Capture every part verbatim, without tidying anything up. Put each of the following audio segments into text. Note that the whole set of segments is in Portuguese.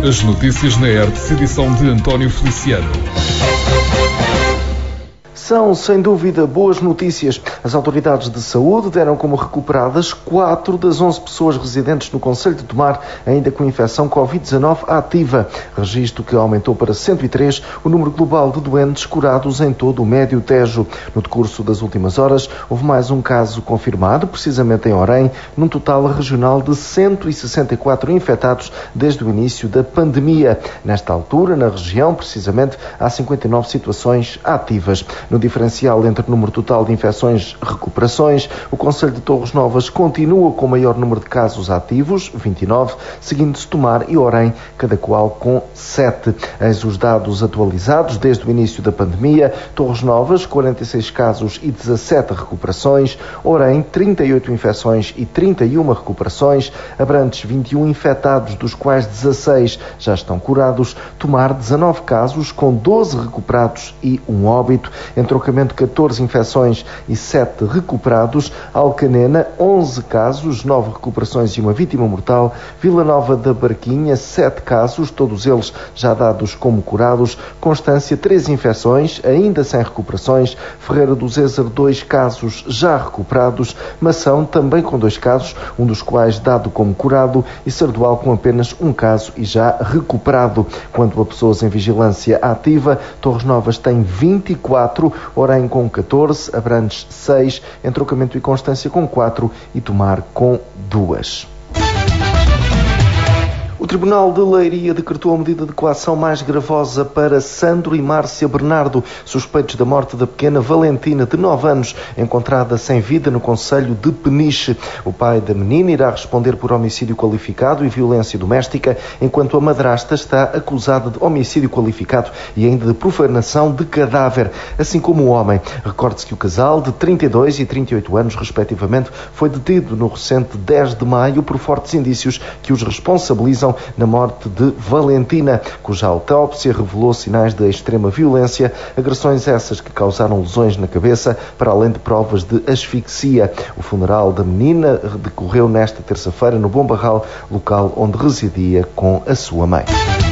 As notícias na R T S, edição de António Feliciano. São, sem dúvida, boas notícias. As autoridades de saúde deram como recuperadas quatro das onze pessoas residentes no concelho de Tomar, ainda com infecção covid dezanove ativa. Registro que aumentou para cento e três o número global de doentes curados em todo o Médio Tejo. No decurso das últimas horas, houve mais um caso confirmado, precisamente em Orém, num total regional de cento e sessenta e quatro infectados desde o início da pandemia. Nesta altura, na região, precisamente, há cinquenta e nove situações ativas. No diferencial entre o número total de infecções e recuperações, o concelho de Torres Novas continua com o maior número de casos ativos, vinte e nove, seguindo-se Tomar e Orém, cada qual com sete. Eis os dados atualizados desde o início da pandemia. Torres Novas, quarenta e seis casos e dezassete recuperações. Orém, trinta e oito infecções e trinta e uma recuperações. Abrantes, vinte e um infectados, dos quais dezasseis já estão curados. Tomar, dezanove casos, com doze recuperados e um óbito. Entrocamento, catorze infecções e sete recuperados. Alcanena, onze casos, nove recuperações e uma vítima mortal. Vila Nova da Barquinha, sete casos, todos eles já dados como curados. Constância, três infecções, ainda sem recuperações. Ferreira do Zézer, dois casos já recuperados. Mação, também com dois casos, um dos quais dado como curado. E Sardual, com apenas um caso e já recuperado. Quanto a pessoas em vigilância ativa, Torres Novas tem vinte e quatro, Orém com catorze, Abrantes seis, Entrocamento e Constância com quatro e Tomar com duas. O Tribunal de Leiria decretou a medida de coação mais gravosa para Sandro e Márcia Bernardo, suspeitos da morte da pequena Valentina, de nove anos, encontrada sem vida no concelho de Peniche. O pai da menina irá responder por homicídio qualificado e violência doméstica, enquanto a madrasta está acusada de homicídio qualificado e ainda de profanação de cadáver, assim como o homem. Recorde-se que o casal, de trinta e dois e trinta e oito anos, respectivamente, foi detido no recente dez de maio por fortes indícios que os responsabilizam na morte de Valentina, cuja autópsia revelou sinais de extrema violência, agressões essas que causaram lesões na cabeça, para além de provas de asfixia. O funeral da menina decorreu nesta terça-feira no Bom Barral, local onde residia com a sua mãe.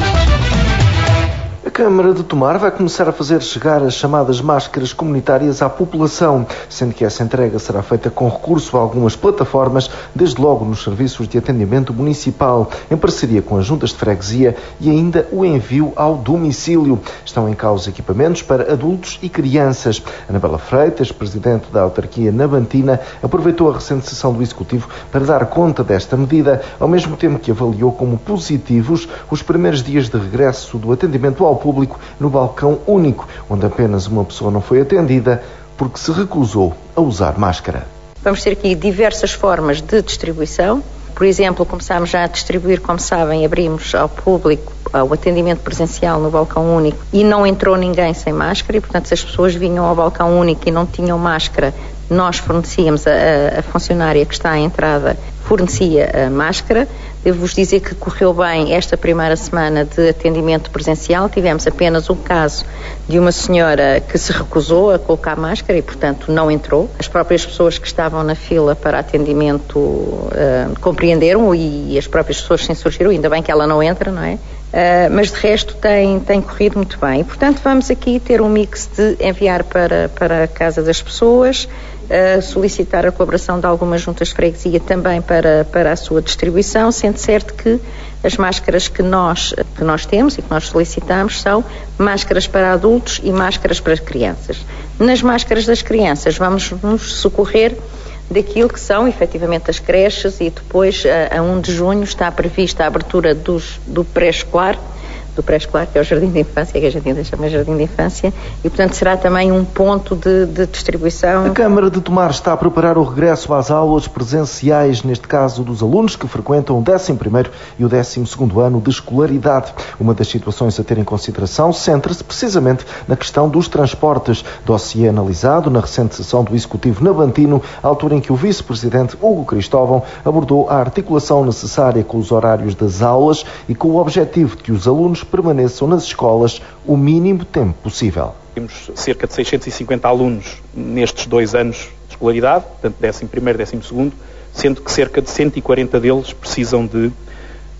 A Câmara de Tomar vai começar a fazer chegar as chamadas máscaras comunitárias à população, sendo que essa entrega será feita com recurso a algumas plataformas, desde logo nos serviços de atendimento municipal, em parceria com as juntas de freguesia, e ainda o envio ao domicílio. Estão em causa equipamentos para adultos e crianças. Anabela Freitas, presidente da autarquia nabantina, aproveitou a recente sessão do Executivo para dar conta desta medida, ao mesmo tempo que avaliou como positivos os primeiros dias de regresso do atendimento ao público no balcão único, onde apenas uma pessoa não foi atendida porque se recusou a usar máscara. Vamos ter aqui diversas formas de distribuição. Por exemplo, começámos já a distribuir, como sabem, abrimos ao público o atendimento presencial no balcão único e não entrou ninguém sem máscara e, portanto, se as pessoas vinham ao balcão único e não tinham máscara, nós fornecíamos, a, a funcionária que está à entrada fornecia a máscara. Devo-vos dizer que correu bem esta primeira semana de atendimento presencial. Tivemos apenas um caso de uma senhora que se recusou a colocar máscara e, portanto, não entrou. As próprias pessoas que estavam na fila para atendimento uh, compreenderam e as próprias pessoas se insurgiram, ainda bem que ela não entra, não é? Uh, mas de resto tem, tem corrido muito bem. E, portanto, vamos aqui ter um mix de enviar para, para a casa das pessoas, uh, solicitar a colaboração de algumas juntas de freguesia também para, para a sua distribuição, sendo certo que as máscaras que nós, que nós temos e que nós solicitamos são máscaras para adultos e máscaras para crianças. Nas máscaras das crianças vamos nos socorrer daquilo que são efetivamente as creches e depois a, a primeiro de junho está prevista a abertura dos, do pré-escolar, do pré-escolar, que é o Jardim de Infância, que a gente ainda chama Jardim de Infância, e portanto será também um ponto de, de distribuição. A Câmara de Tomar está a preparar o regresso às aulas presenciais, neste caso dos alunos que frequentam o décimo primeiro e o décimo segundo ano de escolaridade. Uma das situações a ter em consideração centra-se precisamente na questão dos transportes, dossiê analisado na recente sessão do Executivo nabantino, à altura em que o vice-presidente Hugo Cristóvão abordou a articulação necessária com os horários das aulas e com o objetivo de que os alunos permaneçam nas escolas o mínimo tempo possível. Temos cerca de seiscentos e cinquenta alunos nestes dois anos de escolaridade, portanto décimo primeiro e décimo segundo, sendo que cerca de cento e quarenta deles precisam de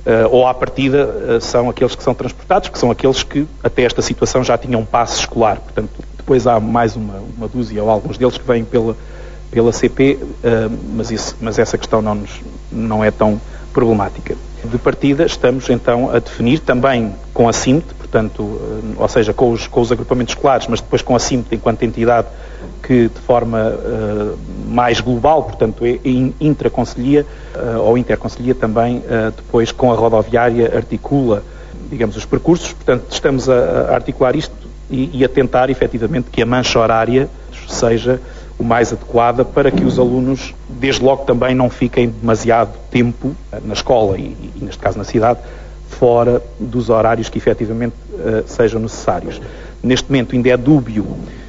ou à partida são aqueles que são transportados, que são aqueles que até esta situação já tinham passe escolar. Portanto, depois há mais uma, uma dúzia ou alguns deles que vêm pela, pela C P, mas, isso, mas essa questão não, nos, não é tão problemática. De partida, estamos então a definir também com a C I M T, portanto, ou seja, com os, com os agrupamentos escolares, mas depois com a C I M T enquanto entidade que de forma uh, mais global, portanto, em intraconselhia uh, ou interconselhia também, uh, depois com a rodoviária articula, digamos, os percursos. Portanto, estamos a, a articular isto e, e a tentar, efetivamente, que a mancha horária seja o mais adequada para que os alunos, desde logo, também não fiquem demasiado tempo na escola e, e neste caso, na cidade, fora dos horários que efetivamente uh, sejam necessários. Neste momento ainda é dúbio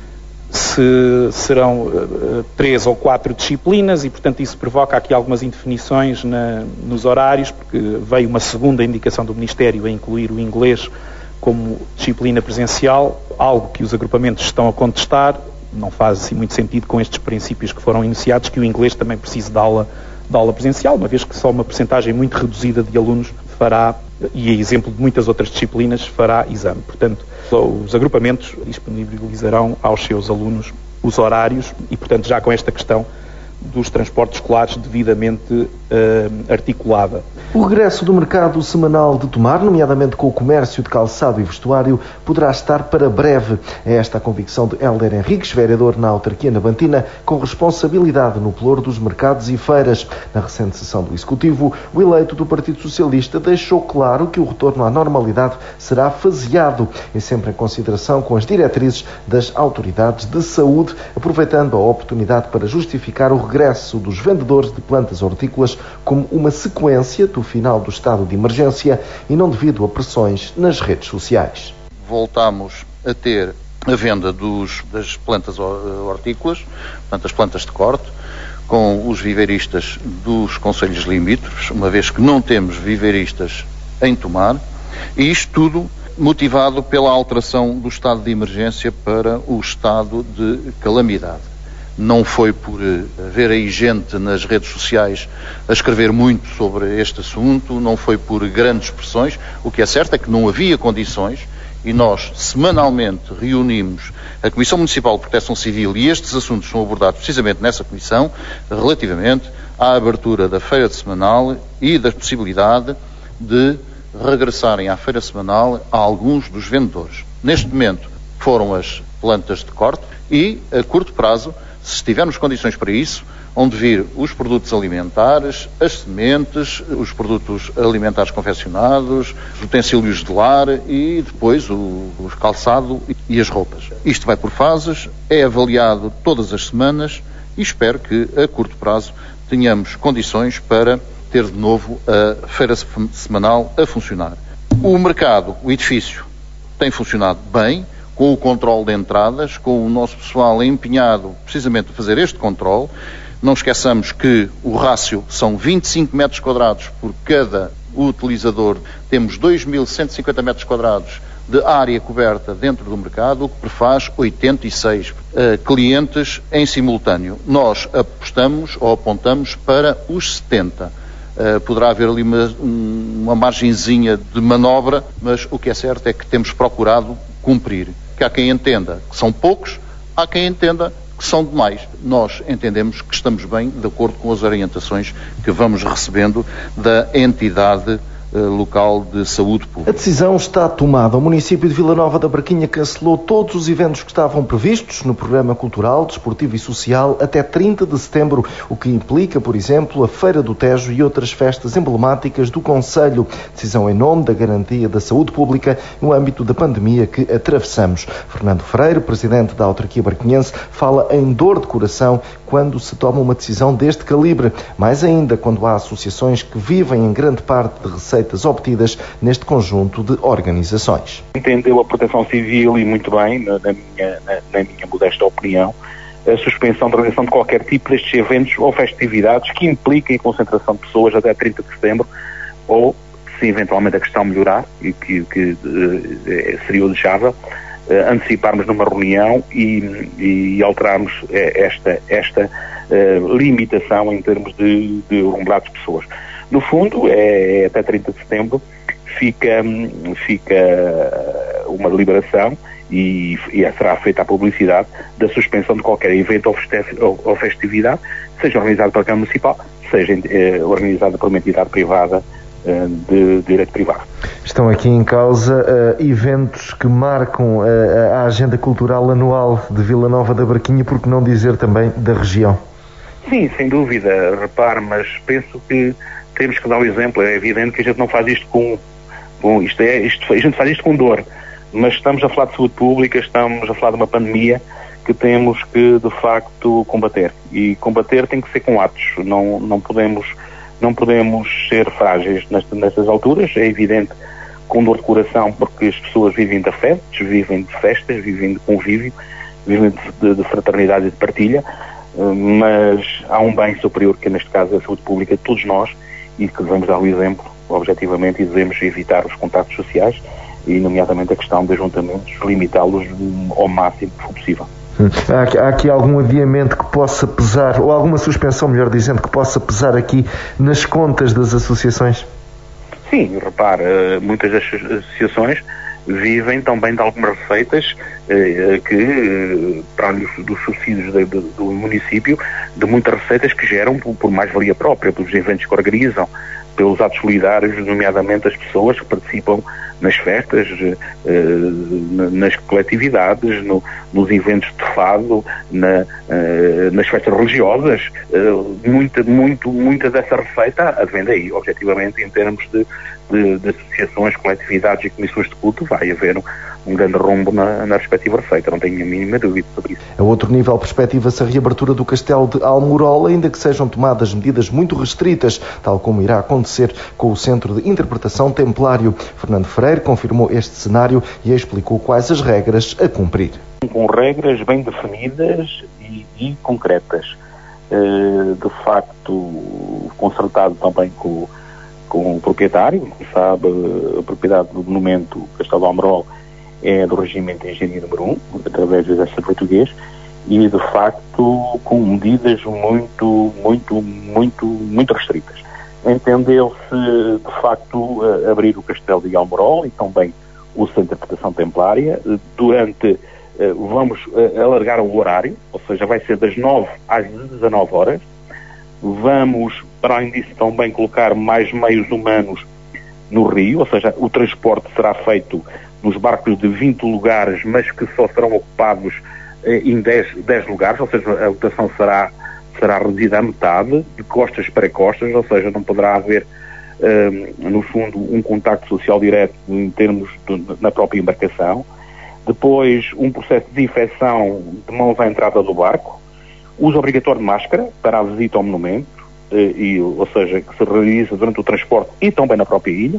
se serão uh, três ou quatro disciplinas e, portanto, isso provoca aqui algumas indefinições na, nos horários, porque veio uma segunda indicação do Ministério a incluir o inglês como disciplina presencial, algo que os agrupamentos estão a contestar. Não faz assim muito sentido com estes princípios que foram iniciados, que o inglês também precise de aula, de aula presencial, uma vez que só uma percentagem muito reduzida de alunos fará, e a exemplo de muitas outras disciplinas, fará exame. Portanto, os agrupamentos disponibilizarão aos seus alunos os horários e, portanto, já com esta questão dos transportes escolares devidamente uh, articulada. O regresso do mercado semanal de Tomar, nomeadamente com o comércio de calçado e vestuário, poderá estar para breve. É esta a convicção de Hélder Henriques, vereador na autarquia nabantina, com responsabilidade no pelouro dos mercados e feiras. Na recente sessão do Executivo, o eleito do Partido Socialista deixou claro que o retorno à normalidade será faseado e sempre em consideração com as diretrizes das autoridades de saúde, aproveitando a oportunidade para justificar o regresso dos vendedores de plantas hortícolas como uma sequência do final do estado de emergência e não devido a pressões nas redes sociais. Voltamos a ter a venda dos, das plantas hortícolas, portanto as plantas de corte, com os viveiristas dos concelhos limítrofes, uma vez que não temos viveiristas em Tomar, e isto tudo motivado pela alteração do estado de emergência para o estado de calamidade. Não foi por haver aí gente nas redes sociais a escrever muito sobre este assunto, não foi por grandes pressões. O que é certo é que não havia condições e nós semanalmente reunimos a Comissão Municipal de Proteção Civil e estes assuntos são abordados precisamente nessa comissão relativamente à abertura da feira semanal e da possibilidade de regressarem à feira semanal a alguns dos vendedores. Neste momento foram as plantas de corte e, a curto prazo, se tivermos condições para isso, onde vir os produtos alimentares, as sementes, os produtos alimentares confeccionados, os utensílios de lar e depois o, o calçado e as roupas. Isto vai por fases, é avaliado todas as semanas e espero que a curto prazo tenhamos condições para ter de novo a feira semanal a funcionar. O mercado, o edifício, tem funcionado bem, com o controle de entradas, com o nosso pessoal empenhado precisamente a fazer este controle. Não esqueçamos que o rácio são vinte e cinco metros quadrados por cada utilizador. Temos dois mil cento e cinquenta metros quadrados de área coberta dentro do mercado, o que prefaz oitenta e seis uh, clientes em simultâneo. Nós apostamos ou apontamos para os setenta. Uh, poderá haver ali uma, uma margenzinha de manobra, mas o que é certo é que temos procurado cumprir. Que há quem entenda que são poucos, há quem entenda que são demais. Nós entendemos que estamos bem de acordo com as orientações que vamos recebendo da entidade local de saúde pública. A decisão está tomada. O município de Vila Nova da Barquinha cancelou todos os eventos que estavam previstos no programa cultural, desportivo e social até trinta de setembro, o que implica, por exemplo, a Feira do Tejo e outras festas emblemáticas do concelho. Decisão em nome da garantia da saúde pública no âmbito da pandemia que atravessamos. Fernando Freire, presidente da autarquia barquinhense, fala em dor de coração quando se toma uma decisão deste calibre, mais ainda quando há associações que vivem em grande parte de receitas obtidas neste conjunto de organizações. Entendeu a Proteção Civil e muito bem, na, na, minha, na, na minha modesta opinião, a suspensão da organização de qualquer tipo destes eventos ou festividades que impliquem a concentração de pessoas até trinta de setembro ou, se eventualmente a questão melhorar, e que, que uh, seria o desejável, uh, anteciparmos numa reunião e, e alterarmos uh, esta, esta uh, limitação em termos de, de umbrado de pessoas. No fundo, é, é até trinta de setembro, fica, fica uma deliberação e, e será feita a publicidade da suspensão de qualquer evento ou, ou festividade, seja organizado pela Câmara Municipal, seja eh, organizada por uma entidade privada eh, de direito privado. Estão aqui em causa uh, eventos que marcam uh, a agenda cultural anual de Vila Nova da Barquinha, por que não dizer também da região? Sim, sem dúvida, repare, mas penso que temos que dar um exemplo. É evidente que a gente não faz isto com... com isto é, isto, a gente faz isto com dor, mas estamos a falar de saúde pública, estamos a falar de uma pandemia que temos que, de facto, combater. E combater tem que ser com atos, não, não, podemos, não podemos ser frágeis nestas, nestas alturas. É evidente, com dor de coração, porque as pessoas vivem de afetos, vivem de festas, vivem de convívio, vivem de, de fraternidade e de partilha, mas há um bem superior que neste caso é a saúde pública de todos nós e que devemos dar o exemplo objetivamente e devemos evitar os contactos sociais e nomeadamente a questão de ajuntamentos, limitá-los ao máximo que for possível. Hum. Há, há aqui algum adiamento que possa pesar, ou alguma suspensão, melhor dizendo, que possa pesar aqui nas contas das associações? Sim, repare, muitas das associações vivem também de algumas receitas eh, que, para além dos subsídios de, de, do município, de muitas receitas que geram por, por mais-valia própria, pelos eventos que organizam, pelos atos solidários, nomeadamente as pessoas que participam nas festas, eh, nas coletividades, no, nos eventos de fado, na, eh, nas festas religiosas. Eh, muita, muito, muita dessa receita advém daí, objetivamente, em termos de, de, de associações, coletividades e comissões de culto, vai haver um, um grande rombo na, na respectiva receita, não tenho a mínima dúvida sobre isso. A outro nível perspectiva-se a reabertura do Castelo de Almorola, ainda que sejam tomadas medidas muito restritas, tal como irá acontecer com o Centro de Interpretação Templário. Fernando Freire confirmou este cenário e explicou quais as regras a cumprir. Com regras bem definidas e, e concretas. Uh, de facto, concertado também com, com o proprietário, como sabe, a propriedade do monumento Castelo de Almorola é do regimento de engenharia número um, através do Exército Português, e de facto com medidas muito, muito, muito, muito restritas. Entendeu-se de facto abrir o Castelo de Almorola e também o Centro de Interpretação Templária durante, vamos alargar o horário, ou seja, vai ser das nove às dezanove horas. Vamos, para além disso, também colocar mais meios humanos no rio, ou seja, o transporte será feito nos barcos de vinte lugares, mas que só serão ocupados eh, em dez, dez lugares, ou seja, a lotação será, será reduzida à metade, de costas para costas, ou seja, não poderá haver, eh, no fundo, um contacto social direto em termos de, na própria embarcação. Depois, um processo de desinfecção de mãos à entrada do barco, uso obrigatório de máscara para a visita ao monumento, eh, e, ou seja, que se realiza durante o transporte e também na própria ilha.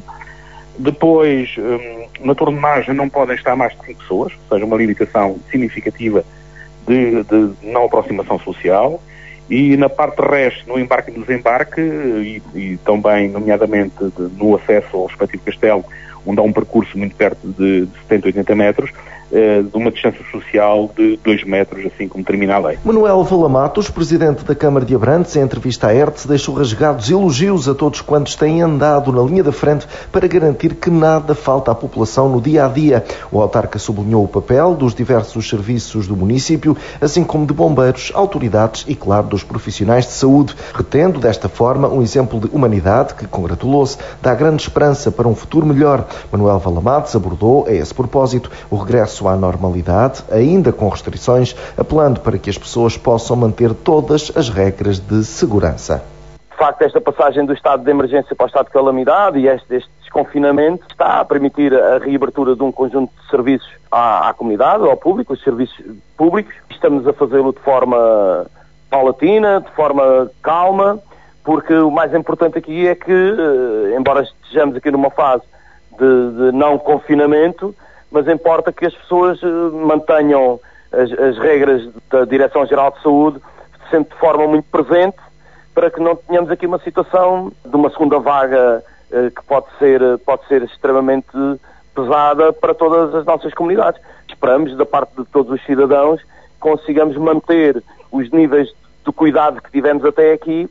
Depois, hum, na tornagem não podem estar mais de cinco pessoas, ou seja, uma limitação significativa de, de não aproximação social. E na parte terrestre, no embarque e no desembarque, e, e também, nomeadamente, de, no acesso ao respectivo castelo, onde há um percurso muito perto de, de setenta, oitenta metros, eh, de uma distância social de dois metros, assim como termina a lei. Manuel Valamatos, presidente da Câmara de Abrantes, em entrevista à R T S, deixou rasgados elogios a todos quantos têm andado na linha da frente para garantir que nada falta à população no dia-a-dia. O autarca sublinhou o papel dos diversos serviços do município, assim como de bombeiros, autoridades e, claro, dos profissionais de saúde, retendo desta forma um exemplo de humanidade que, congratulou-se, dá grande esperança para um futuro melhor. Manuel Valamatos abordou, a esse propósito, o regresso à normalidade, ainda com restrições, apelando para que as pessoas possam manter todas as regras de segurança. De facto, esta passagem do estado de emergência para o estado de calamidade e este, este desconfinamento está a permitir a reabertura de um conjunto de serviços à, à comunidade, ao público, os serviços públicos. Estamos a fazê-lo de forma paulatina, de forma calma, porque o mais importante aqui é que, embora estejamos aqui numa fase de, de não confinamento, mas importa que as pessoas mantenham as, as regras da Direção-Geral de Saúde sempre de forma muito presente, para que não tenhamos aqui uma situação de uma segunda vaga eh, que pode ser, pode ser extremamente pesada para todas as nossas comunidades. Esperamos, da parte de todos os cidadãos, consigamos manter os níveis de cuidado que tivemos até aqui,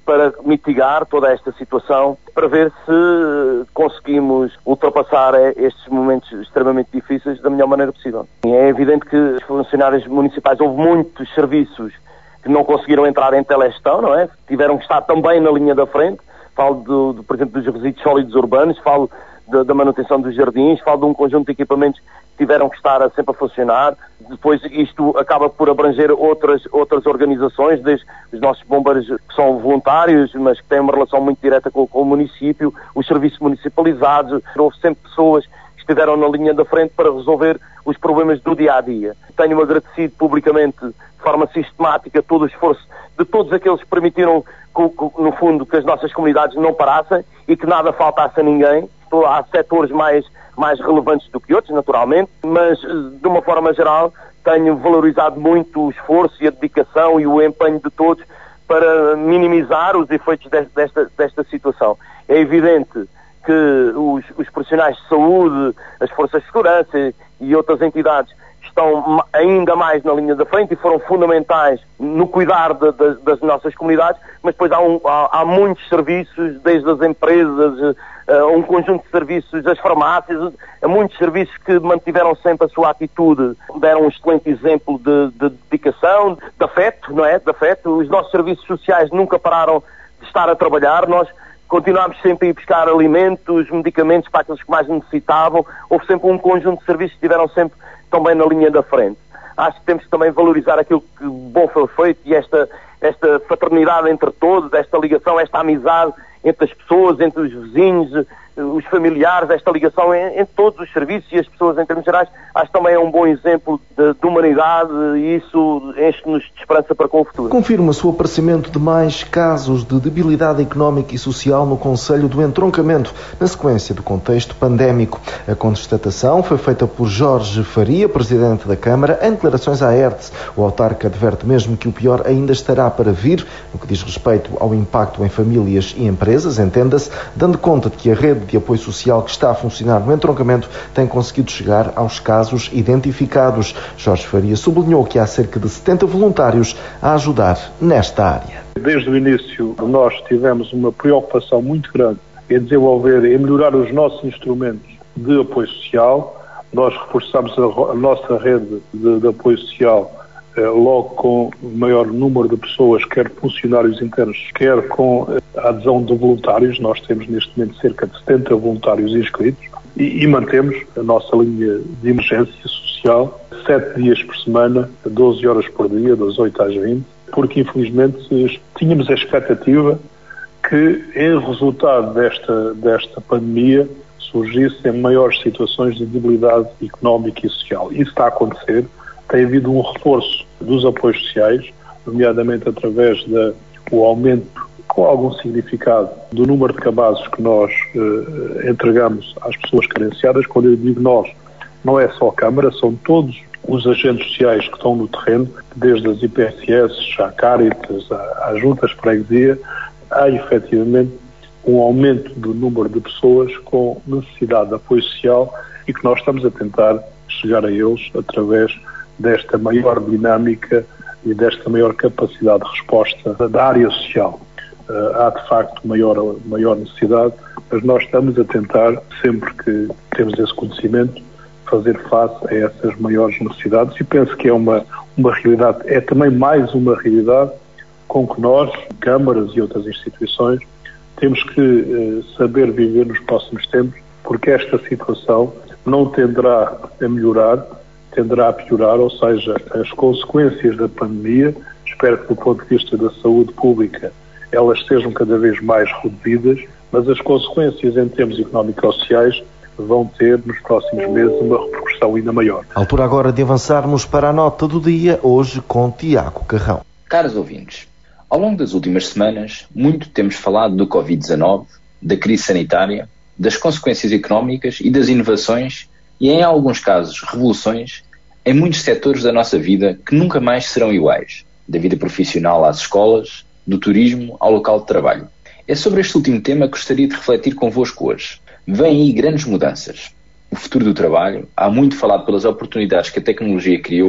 para mitigar toda esta situação, para ver se conseguimos ultrapassar estes momentos extremamente difíceis da melhor maneira possível. É evidente que os funcionários municipais, houve muitos serviços que não conseguiram entrar em telegestão, não é? Tiveram que estar também na linha da frente. Falo, do, do, por exemplo, dos resíduos sólidos urbanos, falo da, da manutenção dos jardins, falo de um conjunto de equipamentos que tiveram que estar sempre a funcionar. Depois isto acaba por abranger outras, outras organizações, desde os nossos bombeiros que são voluntários, mas que têm uma relação muito direta com, com o município, os serviços municipalizados. Houve sempre pessoas que estiveram na linha da frente para resolver os problemas do dia-a-dia. Tenho agradecido publicamente, de forma sistemática, todo o esforço de todos aqueles que permitiram, no fundo, que as nossas comunidades não parassem e que nada faltasse a ninguém. Há setores mais, mais relevantes do que outros, naturalmente, mas, de uma forma geral, tenho valorizado muito o esforço e a dedicação e o empenho de todos para minimizar os efeitos desta, desta situação. É evidente que os, os profissionais de saúde, as forças de segurança e outras entidades estão ainda mais na linha da frente e foram fundamentais no cuidar de, de, das nossas comunidades, mas depois há, um, há, há muitos serviços, desde as empresas, uh, um conjunto de serviços, as farmácias, há muitos serviços que mantiveram sempre a sua atitude, deram um excelente exemplo de, de dedicação, de afeto, não é? De afeto. Os nossos serviços sociais nunca pararam de estar a trabalhar, nós continuámos sempre a ir buscar alimentos, medicamentos para aqueles que mais necessitavam, houve sempre um conjunto de serviços que estiveram sempre também na linha da frente. Acho que temos que também valorizar aquilo que bom foi feito e esta, esta fraternidade entre todos, esta ligação, esta amizade entre as pessoas, entre os vizinhos, os familiares, esta ligação entre todos os serviços e as pessoas em termos gerais, acho que também é um bom exemplo de, de humanidade e isso enche-nos de esperança para com o futuro. Confirma-se o aparecimento de mais casos de debilidade económica e social no Concelho do Entroncamento, na sequência do contexto pandémico. A constatação foi feita por Jorge Faria, presidente da Câmara, em declarações à R T S. O autarca adverte mesmo que o pior ainda estará para vir, no que diz respeito ao impacto em famílias e empresas, entenda-se, dando conta de que a rede de apoio social que está a funcionar no entroncamento tem conseguido chegar aos casos identificados. Jorge Faria sublinhou que há cerca de setenta voluntários a ajudar nesta área. Desde o início nós tivemos uma preocupação muito grande em desenvolver e melhorar os nossos instrumentos de apoio social. Nós reforçamos a, a nossa rede de, de apoio social eh, logo com maior número de pessoas, quer funcionários internos, quer com a adesão de voluntários. Nós temos neste momento cerca de setenta voluntários inscritos e, e mantemos a nossa linha de emergência social sete dias por semana, doze horas por dia, das oito às vinte, porque infelizmente tínhamos a expectativa que, em resultado desta, desta pandemia, surgissem maiores situações de debilidade económica e social. Isso está a acontecer. Tem havido um reforço dos apoios sociais, nomeadamente através do aumento, com algum significado, do número de cabazes que nós eh, entregamos às pessoas carenciadas. Quando eu digo nós, não é só a Câmara, são todos os agentes sociais que estão no terreno, desde as I P S S, à Caritas, às juntas de freguesia. Há efetivamente um aumento do número de pessoas com necessidade de apoio social e que nós estamos a tentar chegar a eles através desta maior dinâmica e desta maior capacidade de resposta da área social. Uh, há de facto maior, maior necessidade, mas nós estamos a tentar, sempre que temos esse conhecimento, fazer face a essas maiores necessidades e penso que é uma, uma realidade, é também mais uma realidade com que nós, câmaras e outras instituições, temos que uh, saber viver nos próximos tempos, porque esta situação não tenderá a melhorar, tenderá a piorar, ou seja, as consequências da pandemia, espero que do ponto de vista da saúde pública elas sejam cada vez mais reduzidas, mas as consequências em termos económico-sociais vão ter nos próximos meses uma repercussão ainda maior. Altura agora de avançarmos para a nota do dia, hoje com Tiago Carrão. Caros ouvintes, ao longo das últimas semanas, muito temos falado do covid dezanove, da crise sanitária, das consequências económicas e das inovações e, em alguns casos, revoluções em muitos setores da nossa vida que nunca mais serão iguais, da vida profissional às escolas, do turismo ao local de trabalho. É sobre este último tema que gostaria de refletir convosco hoje. Vêm aí grandes mudanças. O futuro do trabalho, há muito falado pelas oportunidades que a tecnologia criou,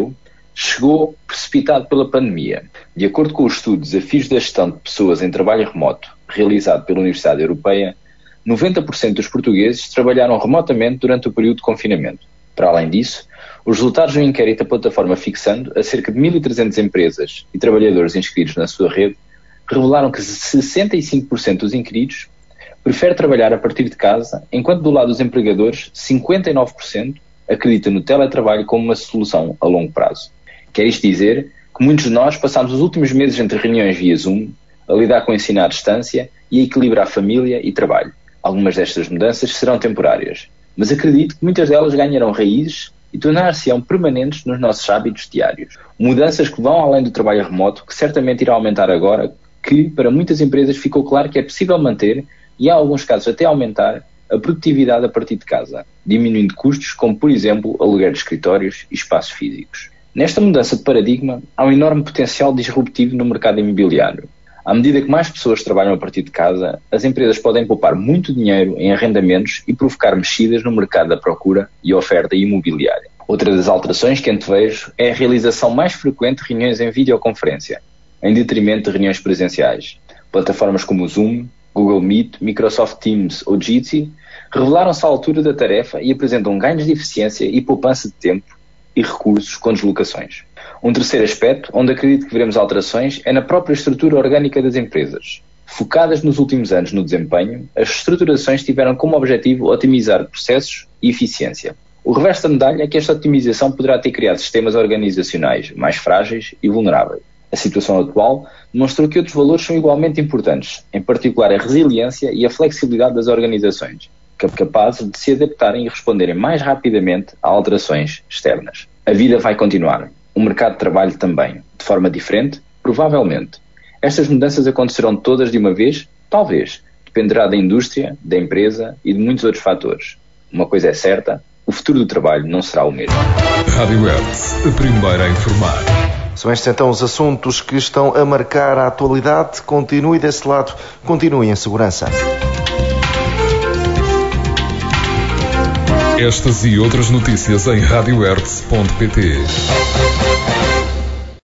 chegou precipitado pela pandemia. De acordo com o estudo Desafios da Gestão de Pessoas em Trabalho Remoto, realizado pela Universidade Europeia, noventa por cento dos portugueses trabalharam remotamente durante o período de confinamento. Para além disso, os resultados do inquérito da plataforma Fixando a cerca de mil e trezentas empresas e trabalhadores inscritos na sua rede revelaram que sessenta e cinco por cento dos inquiridos prefere trabalhar a partir de casa, enquanto do lado dos empregadores, cinquenta e nove por cento acredita no teletrabalho como uma solução a longo prazo. Quer isto dizer que muitos de nós passámos os últimos meses entre reuniões via Zoom, a lidar com o ensino à distância e a equilibrar família e trabalho. Algumas destas mudanças serão temporárias, mas acredito que muitas delas ganharão raízes e tornar-se-ão permanentes nos nossos hábitos diários. Mudanças que vão além do trabalho remoto, que certamente irá aumentar agora, que para muitas empresas ficou claro que é possível manter e, em alguns casos, até aumentar a produtividade a partir de casa, diminuindo custos como, por exemplo, aluguer de escritórios e espaços físicos. Nesta mudança de paradigma, há um enorme potencial disruptivo no mercado imobiliário. À medida que mais pessoas trabalham a partir de casa, as empresas podem poupar muito dinheiro em arrendamentos e provocar mexidas no mercado da procura e oferta imobiliária. Outra das alterações que antevejo é a realização mais frequente de reuniões em videoconferência, em detrimento de reuniões presenciais. Plataformas como o Zoom, Google Meet, Microsoft Teams ou Jitsi revelaram-se à altura da tarefa e apresentam ganhos de eficiência e poupança de tempo e recursos com deslocações. Um terceiro aspecto, onde acredito que veremos alterações, é na própria estrutura orgânica das empresas. Focadas nos últimos anos no desempenho, as estruturações tiveram como objetivo otimizar processos e eficiência. O reverso da medalha é que esta otimização poderá ter criado sistemas organizacionais mais frágeis e vulneráveis. A situação atual demonstrou que outros valores são igualmente importantes, em particular a resiliência e a flexibilidade das organizações, capazes de se adaptarem e responderem mais rapidamente a alterações externas. A vida vai continuar. O mercado de trabalho também, de forma diferente, provavelmente. Estas mudanças acontecerão todas de uma vez? Talvez. Dependerá da indústria, da empresa e de muitos outros fatores. Uma coisa é certa, o futuro do trabalho não será o mesmo. Rádio Hertz, a primeira a informar. São estes então os assuntos que estão a marcar a atualidade. Continue desse lado, continue em segurança. Estas e outras notícias em rádio hertz ponto pt.